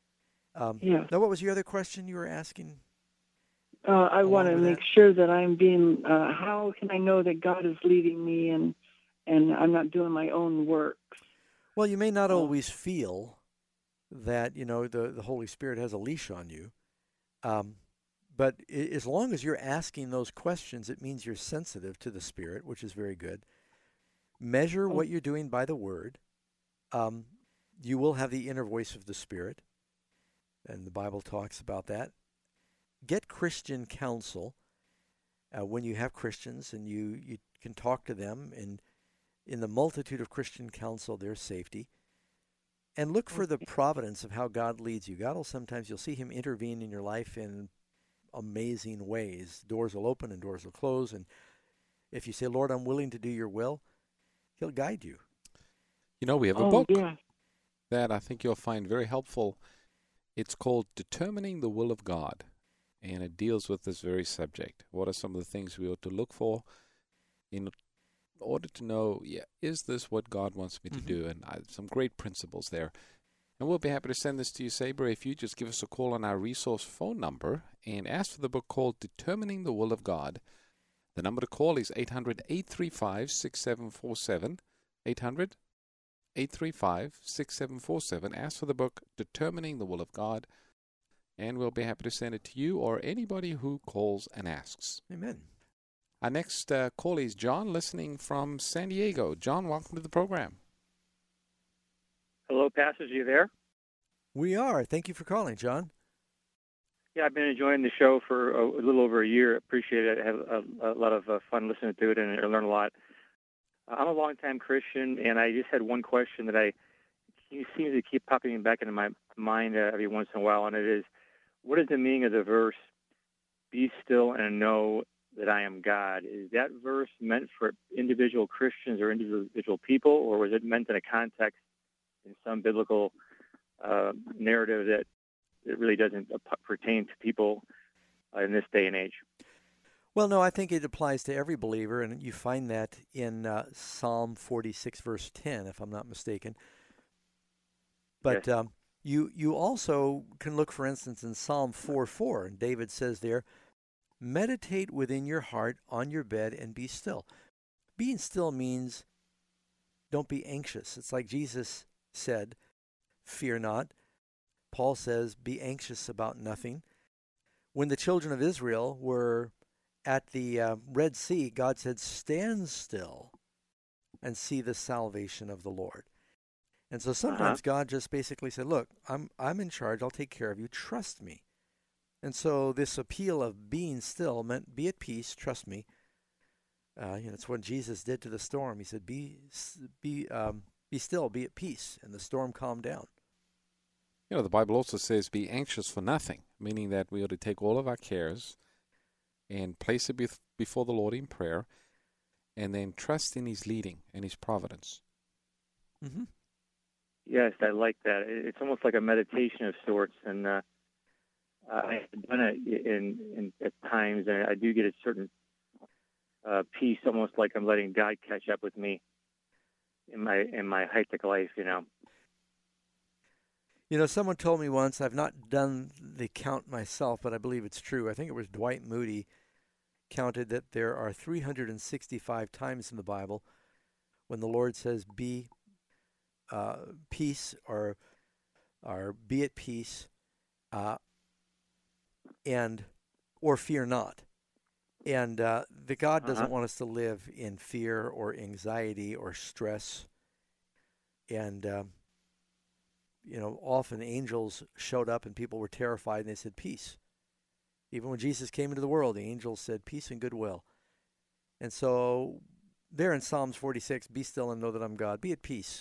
Um, Yeah. Now, what was your other question you were asking? Uh, I Along want to with make that? sure that I'm being. Uh, how can I know that God is leading me and and I'm not doing my own work? Well, you may not always feel that, you know, the, the Holy Spirit has a leash on you. Um, but I- as long as you're asking those questions, it means you're sensitive to the Spirit, which is very good. Measure what you're doing by the Word. Um, you will have the inner voice of the Spirit, and the Bible talks about that. Get Christian counsel uh, when you have Christians, and you, you can talk to them, and in the multitude of Christian counsel, there's safety. And look for the providence of how God leads you. God will sometimes, you'll see him intervene in your life in amazing ways. Doors will open and doors will close. And if you say, Lord, I'm willing to do your will, he'll guide you. You know, we have a Oh, book yeah. that I think you'll find very helpful. It's called Determining the Will of God, and it deals with this very subject. What are some of the things we ought to look for in order to know, yeah, is this what God wants me to Mhm. do? And I, some great principles there. And we'll be happy to send this to you, Sabre, if you just give us a call on our resource phone number and ask for the book called Determining the Will of God. The number to call is eight hundred, eight three five, six seven four seven, eight hundred, eight three five, six seven four seven. Ask for the book Determining the Will of God, and we'll be happy to send it to you or anybody who calls and asks. Amen. Our next uh, call is John, listening from San Diego. John, welcome to the program. Hello, pastors. Are you there? We are. Thank you for calling, John. Yeah, I've been enjoying the show for a, a little over a year. Appreciate it. I have a, a lot of uh, fun listening to it, and I learn a lot. I'm a longtime Christian, and I just had one question that I it seems to keep popping back into my mind uh, every once in a while, and it is, what is the meaning of the verse, "Be still and know that I am God"? Is that verse meant for individual Christians or individual people, or was it meant in a context in some biblical uh, narrative that it really doesn't uh, pertain to people uh, in this day and age? Well, no, I think it applies to every believer, and you find that in uh, Psalm forty-six, verse ten, if I'm not mistaken. But Yes. um, you you also can look, for instance, in Psalm four four, and David says there, meditate within your heart on your bed and be still. Being still means don't be anxious. It's like Jesus said, fear not. Paul says, be anxious about nothing. When the children of Israel were at the uh, Red Sea, God said, stand still and see the salvation of the Lord. And so sometimes Uh-huh. God just basically said, look, I'm I'm in charge. I'll take care of you. Trust me. And so this appeal of being still meant be at peace, trust me. Uh, you know, it's what Jesus did to the storm. He said, be be um, be still, be at peace. And the storm calmed down. You know, the Bible also says, be anxious for nothing, meaning that we ought to take all of our cares and place it bef- before the Lord in prayer, and then trust in His leading and His providence. Mm-hmm. Yes, I like that. It- It's almost like a meditation of sorts, and uh, I've done it in, in at times, and I do get a certain uh, peace, almost like I'm letting God catch up with me in my in my hectic life. You know. You know, someone told me once, I've not done the count myself, but I believe it's true. I think it was Dwight Moody counted that there are three hundred sixty-five times in the Bible when the Lord says, be uh, peace, or, or be at peace, uh, and or fear not. And uh, the God doesn't Uh-huh. want us to live in fear or anxiety or stress. And, um, you know, often angels showed up and people were terrified and they said, peace. Even when Jesus came into the world, the angels said, peace and goodwill. And so there in Psalms forty-six, be still and know that I'm God. Be at peace.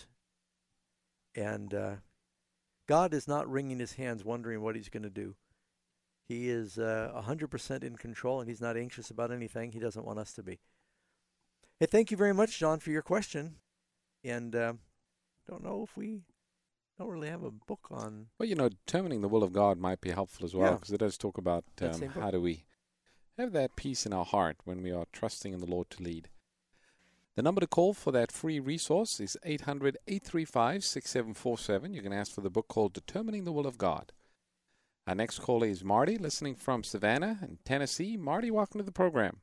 And uh, God is not wringing his hands wondering what he's going to do. He is uh, one hundred percent in control, and he's not anxious about anything. He doesn't want us to be. Hey, thank you very much, John, for your question. And uh, don't know if we don't really have a book on... Well, you know, determining the will of God might be helpful as well, Yeah. because it does talk about That um, same book. how do we have that peace in our heart when we are trusting in the Lord to lead. The number to call for that free resource is eight hundred, eight three five, six seven four seven. You can ask for the book called Determining the Will of God. Our next caller is Marty, listening from Savannah in Tennessee. Marty, welcome to the program.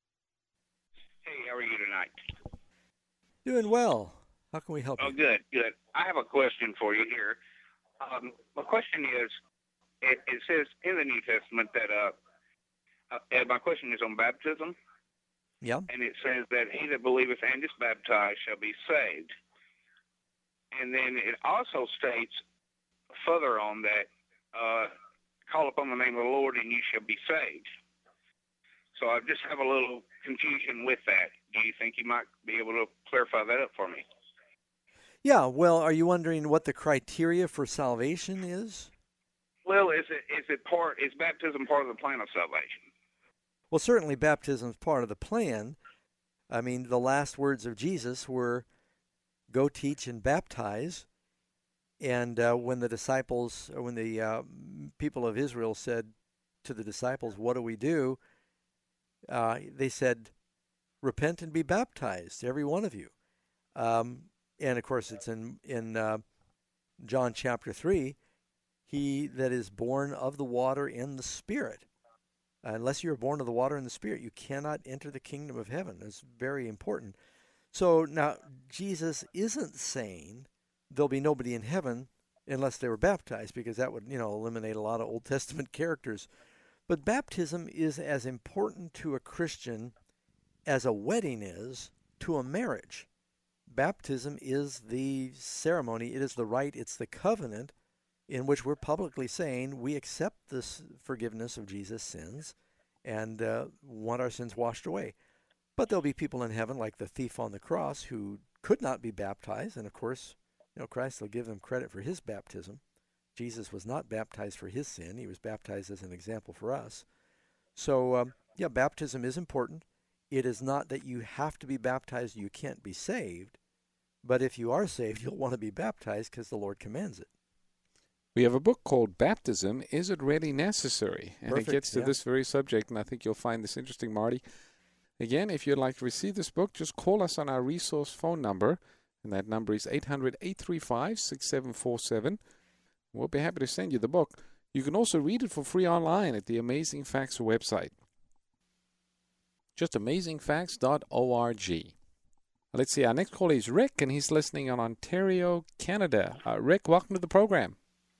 Hey, how are you tonight? Doing well. How can we help Oh, you? good, good. I have a question for you here. Um, my question is, it, it says in the New Testament that, uh, uh, and my question is on baptism, Yeah. and it says that he that believeth and is baptized shall be saved. And then it also states further on that, uh, call upon the name of the Lord and you shall be saved. So I just have a little confusion with that. Do you think you might be able to clarify that up for me? Yeah, well, are you wondering what the criteria for salvation is? Well, is it is it part is baptism part of the plan of salvation? Well, certainly baptism is part of the plan. I mean, the last words of Jesus were, go teach and baptize. And uh, when the disciples, or when the uh, people of Israel said to the disciples, what do we do? Uh, they said, repent and be baptized, every one of you. Um, and, of course, it's in, in uh, John chapter three, he that is born of the water and the Spirit. Uh, unless you're born of the water and the Spirit, you cannot enter the kingdom of heaven. That's very important. So now Jesus isn't saying there'll be nobody in heaven unless they were baptized, because that would, you know, eliminate a lot of Old Testament characters. But baptism is as important to a Christian as a wedding is to a marriage. Baptism is the ceremony, it is the rite, it's the covenant in which we're publicly saying we accept this forgiveness of Jesus' sins and uh, want our sins washed away. But there'll be people in heaven like the thief on the cross who could not be baptized, and of course, you know, Christ will give them credit for his baptism. Jesus was not baptized for his sin. He was baptized as an example for us. So, um, yeah, baptism is important. It is not that you have to be baptized, you can't be saved. But if you are saved, you'll want to be baptized because the Lord commands it. We have a book called Baptism, Is It Really Necessary? And Perfect, it gets to yeah. this very subject, and I think you'll find this interesting, Marty. Again, if you'd like to receive this book, just call us on our resource phone number, and that number is eight hundred, eight three five, six seven four seven. We'll be happy to send you the book. You can also read it for free online at the Amazing Facts website. Just amazing facts dot org. Let's see, our next caller is Rick, and he's listening on Ontario, Canada. Uh, Rick, welcome to the program.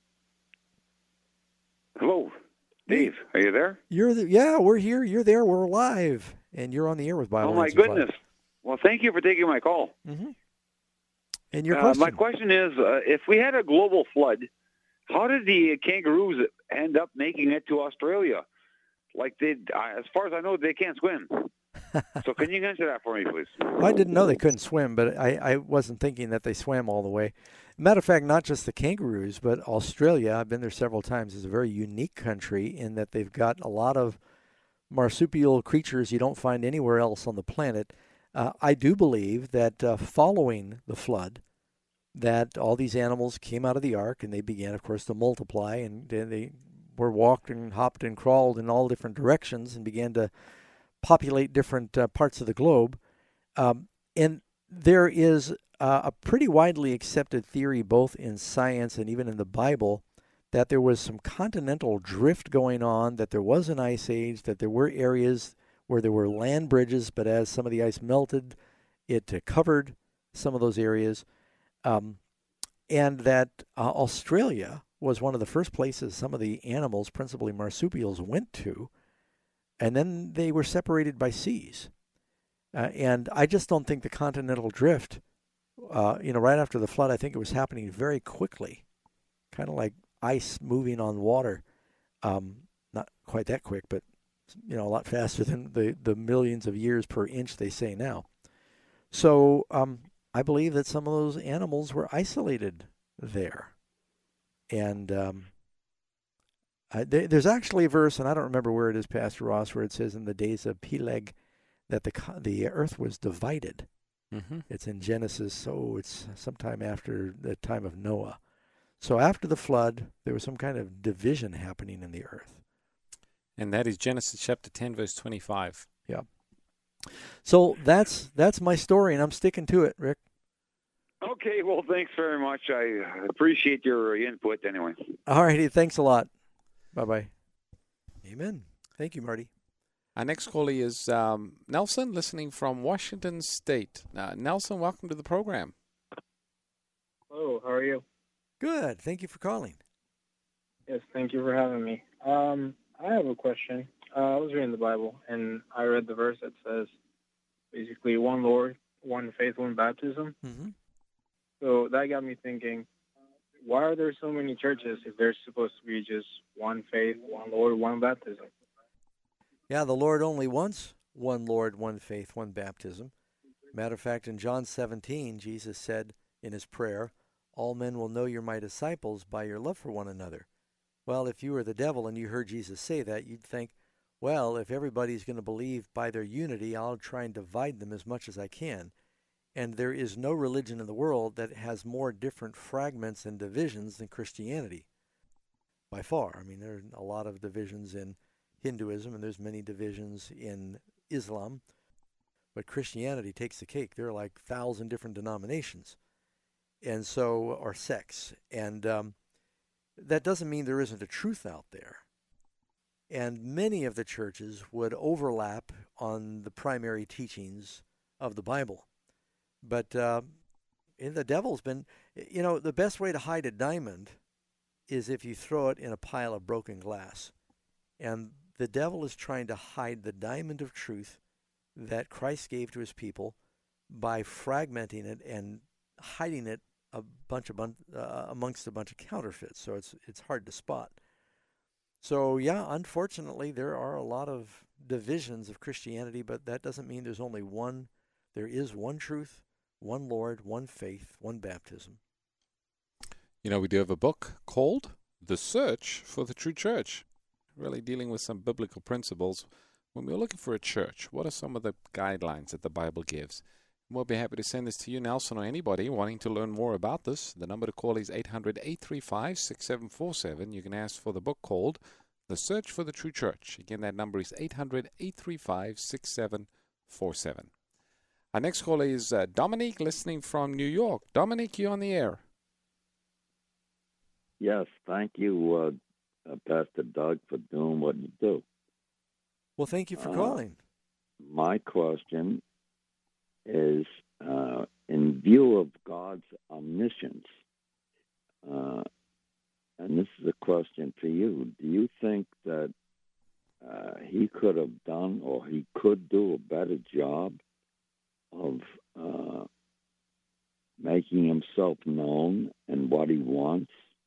Hello, Dave. Are you there? You're the, yeah, we're here. You're there. We're live, and you're on the air with Bible Oh, my Answers Live. goodness. Well, thank you for taking my call. Mm-hmm. And your Uh, question? my question is, uh, if we had a global flood, how did the kangaroos end up making it to Australia? Like, they, uh, as far as I know, they can't swim. So can you answer that for me, please? Well, I didn't know they couldn't swim, but I, I wasn't thinking that they swam all the way. Matter of fact, not just the kangaroos, but Australia, I've been there several times, is a very unique country in that they've got a lot of marsupial creatures you don't find anywhere else on the planet. Uh, I do believe that uh, following the flood, that all these animals came out of the ark, and they began, of course, to multiply, and then they were walked and hopped and crawled in all different directions and began to populate different uh, parts of the globe. Um, and there is uh, a pretty widely accepted theory, both in science and even in the Bible, that there was some continental drift going on, that there was an ice age, that there were areas where there were land bridges, but as some of the ice melted, it uh, covered some of those areas, um, and that uh, Australia was one of the first places some of the animals, principally marsupials, went to, and then they were separated by seas. Uh, and I just don't think the continental drift, uh, you know, right after the flood, I think it was happening very quickly, kind of like ice moving on water. Um, not quite that quick, but, you know, a lot faster than the, the millions of years per inch they say now. So um, I believe that some of those animals were isolated there. And um, I, there, there's actually a verse, and I don't remember where it is, Pastor Ross, where it says in the days of Peleg that the the earth was divided. Mm-hmm. It's in Genesis, so it's sometime after the time of Noah. So after the flood, there was some kind of division happening in the earth. And that is Genesis chapter ten, verse twenty-five. Yeah. So that's that's my story, and I'm sticking to it, Rick. Okay, well, thanks very much. I appreciate your input anyway. All righty, thanks a lot. Bye-bye. Amen. Thank you, Marty. Our next caller is um, Nelson, listening from Washington State. Uh, Nelson, welcome to the program. Hello, how are you? Good. Thank you for calling. Yes, thank you for having me. Um, I have a question. Uh, I was reading the Bible, and I read the verse that says, basically, one Lord, one faith, one baptism. Mm-hmm. So that got me thinking, why are there so many churches if there's supposed to be just one faith, one Lord, one baptism? Yeah, the Lord only wants one Lord, one faith, one baptism. Matter of fact, in John seventeen, Jesus said in his prayer, all men will know you're my disciples by your love for one another. Well, if you were the devil and you heard Jesus say that, you'd think, well, if everybody's going to believe by their unity, I'll try and divide them as much as I can. And there is no religion in the world that has more different fragments and divisions than Christianity, by far. I mean, there are a lot of divisions in Hinduism, and there's many divisions in Islam, but Christianity takes the cake. There are like a thousand different denominations, and so, or sects, and um, that doesn't mean there isn't a truth out there. And many of the churches would overlap on the primary teachings of the Bible. But uh, the devil's been, you know, the best way to hide a diamond is if you throw it in a pile of broken glass. And the devil is trying to hide the diamond of truth that Christ gave to his people by fragmenting it and hiding it a bunch of bun- uh, amongst a bunch of counterfeits. So it's it's hard to spot. So yeah, unfortunately, there are a lot of divisions of Christianity, but that doesn't mean there's only one. There is one truth, one Lord, one faith, one baptism. You know, we do have a book called The Search for the True Church, really dealing with some biblical principles. When we're looking for a church, what are some of the guidelines that the Bible gives? We'll be happy to send this to you, Nelson, or anybody wanting to learn more about this. The number to call is eight hundred, eight three five, six seven four seven. You can ask for the book called The Search for the True Church. Again, that number is eight hundred, eight three five, six seven four seven. Our next caller is uh, Dominique, listening from New York. Dominique, you're on the air. Yes, thank you, uh, uh, Pastor Doug, for doing what you do. Well, thank you for Uh, calling. My question is, uh, in view of God's omniscience, uh, and this is a question for you, do you think that uh, he could have done or he could do a better job of uh, making himself known and what he wants?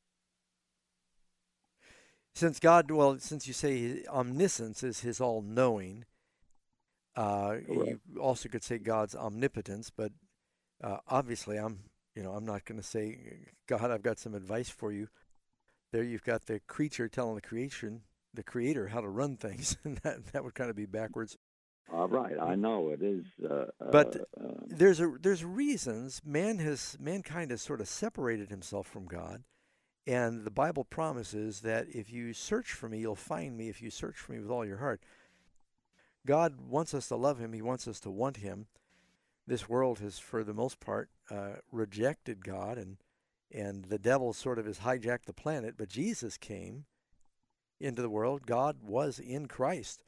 Since God, well, since you say omniscience is his all-knowing, uh, you also could say God's omnipotence, but uh, obviously I'm, you know, I'm not going to say, God, I've got some advice for you. There you've got the creature telling the creation, the creator, how to run things, and that, that would kind of be backwards. All right, I know it is. Uh, But uh, there's a there's reasons man has mankind has sort of separated himself from God, and the Bible promises that if you search for me, you'll find me if you search for me with all your heart. God wants us to love him. He wants us to want him. This world has, for the most part, uh, rejected God, and and the devil sort of has hijacked the planet. But Jesus came into the world. God was in Christ,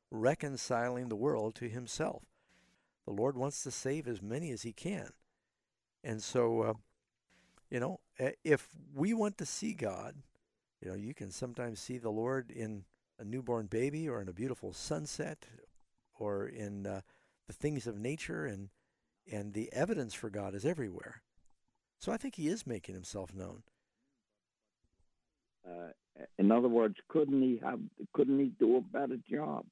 reconciling the world to himself. The Lord wants to save as many as he can. And so, uh, you know, if we want to see God, you know, you can sometimes see the Lord in a newborn baby or in a beautiful sunset or in uh, the things of nature, and and the evidence for God is everywhere. So I think he is making himself known. Uh, in other words, couldn't he have? Couldn't he do a better job?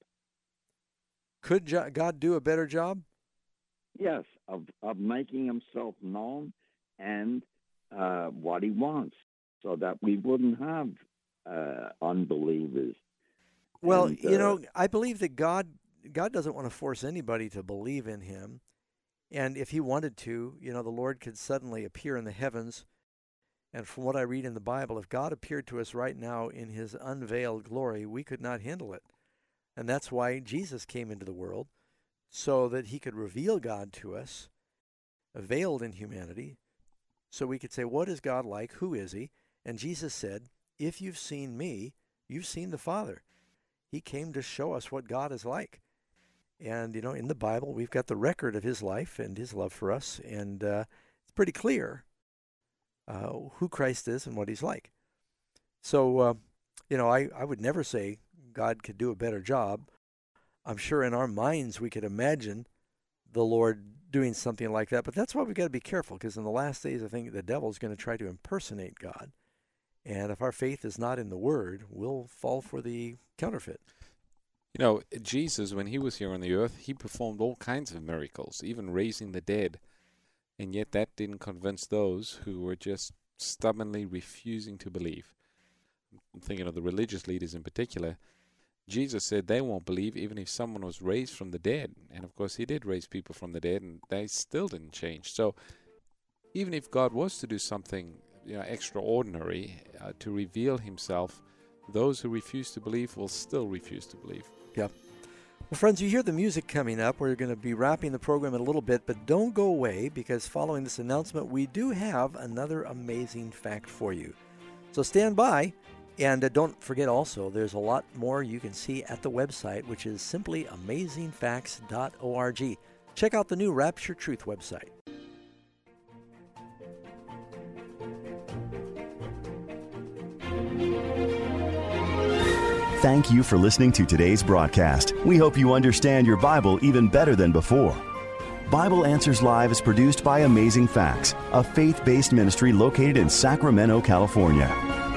Could God do a better job? Yes, of of making himself known and uh, what he wants, so that we wouldn't have uh, unbelievers. Well, and, you uh, know, I believe that God God doesn't want to force anybody to believe in him. And if he wanted to, you know, the Lord could suddenly appear in the heavens. And from what I read in the Bible, if God appeared to us right now in his unveiled glory, we could not handle it. And that's why Jesus came into the world, so that he could reveal God to us, veiled in humanity, so we could say, what is God like? Who is he? And Jesus said, if you've seen me, you've seen the Father. He came to show us what God is like. And, you know, in the Bible, we've got the record of his life and his love for us, and uh, it's pretty clear uh, who Christ is and what he's like. So, uh, you know, I, I would never say God could do a better job. I'm sure in our minds we could imagine the Lord doing something like that, but that's why we've got to be careful, because in the last days, I think the devil's going to try to impersonate God. And if our faith is not in the Word, we'll fall for the counterfeit. You know, Jesus, when he was here on the earth, he performed all kinds of miracles, even raising the dead. And yet that didn't convince those who were just stubbornly refusing to believe. I'm thinking of the religious leaders in particular. Jesus said they won't believe even if someone was raised from the dead. And of course, he did raise people from the dead, and they still didn't change. So even if God was to do something, you know, extraordinary uh, to reveal himself, those who refuse to believe will still refuse to believe. Yeah. Well, friends, you hear the music coming up. We're going to be wrapping the program in a little bit, but don't go away, because following this announcement, we do have another amazing fact for you. So stand by, and uh, don't forget also, there's a lot more you can see at the website, which is simply amazing facts dot org. Check out the new Rapture Truth website. Thank you for listening to today's broadcast. We hope you understand your Bible even better than before. Bible Answers Live is produced by Amazing Facts, a faith-based ministry located in Sacramento, California.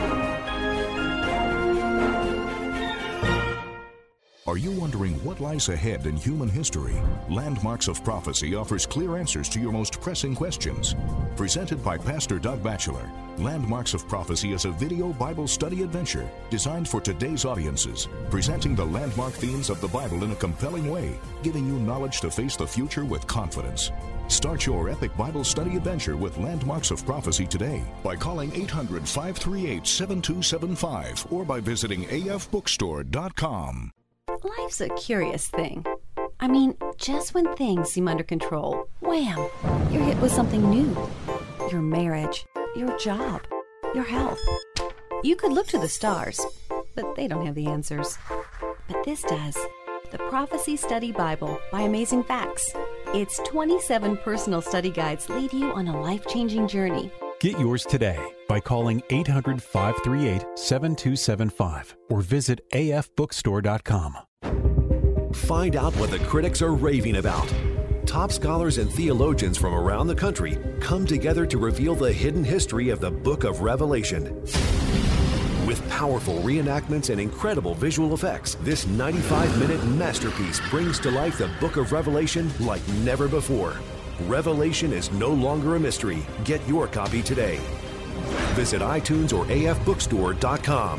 Are you wondering what lies ahead in human history? Landmarks of Prophecy offers clear answers to your most pressing questions. Presented by Pastor Doug Batchelor, Landmarks of Prophecy is a video Bible study adventure designed for today's audiences, presenting the landmark themes of the Bible in a compelling way, giving you knowledge to face the future with confidence. Start your epic Bible study adventure with Landmarks of Prophecy today by calling eight hundred, five three eight, seven two seven five or by visiting A F bookstore dot com. Life's a curious thing. I mean, just when things seem under control, wham, you're hit with something new. Your marriage, your job, your health. You could look to the stars, but they don't have the answers. But this does. The Prophecy Study Bible by Amazing Facts. Its twenty-seven personal study guides lead you on a life-changing journey. Get yours today by calling eight hundred, five three eight, seven two seven five or visit A F bookstore dot com. Find out what the critics are raving about. Top scholars and theologians from around the country come together to reveal the hidden history of the Book of Revelation. With powerful reenactments and incredible visual effects, this ninety-five minute masterpiece brings to life the Book of Revelation like never before. Revelation is no longer a mystery. Get your copy today. Visit iTunes or A F bookstore dot com.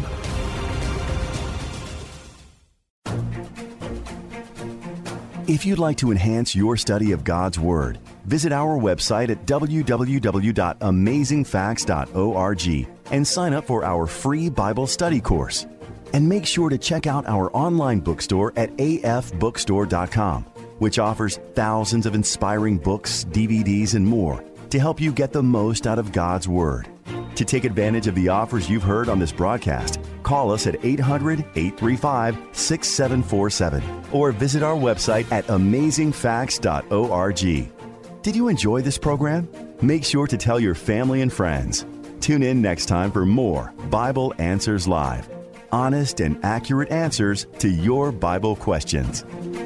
If you'd like to enhance your study of God's Word, visit our website at w w w dot amazing facts dot org and sign up for our free Bible study course. And make sure to check out our online bookstore at A F bookstore dot com, which offers thousands of inspiring books, D V Ds, and more to help you get the most out of God's Word. To take advantage of the offers you've heard on this broadcast, call us at eight hundred, eight three five, six seven four seven or visit our website at amazing facts dot org. Did you enjoy this program? Make sure to tell your family and friends. Tune in next time for more Bible Answers Live. Honest and accurate answers to your Bible questions.